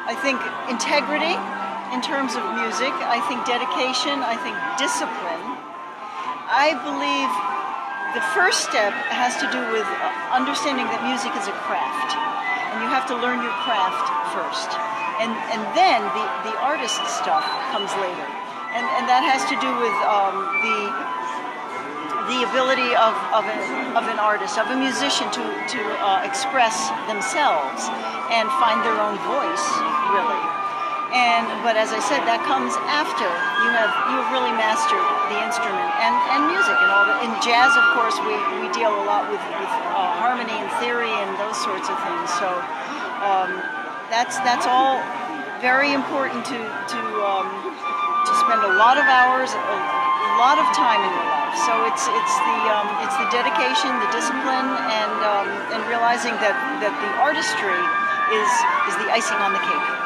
I think integrity in terms of music. I think dedication. I think discipline. I believe the first step has to do with understanding that music is a craft, and you have to learn your craft first, and then the artist stuff comes later, and that has to do with the ability of an artist, of a musician to express themselves and find their own voice, really. But as I said, that comes after you have really mastered the instrument and music and all that. In jazz, of course, we deal a lot with harmony and theory and those sorts of things. So that's all very important to spend a lot of hours, a lot of time in your life. So it's the dedication, the discipline, and realizing that the artistry is the icing on the cake.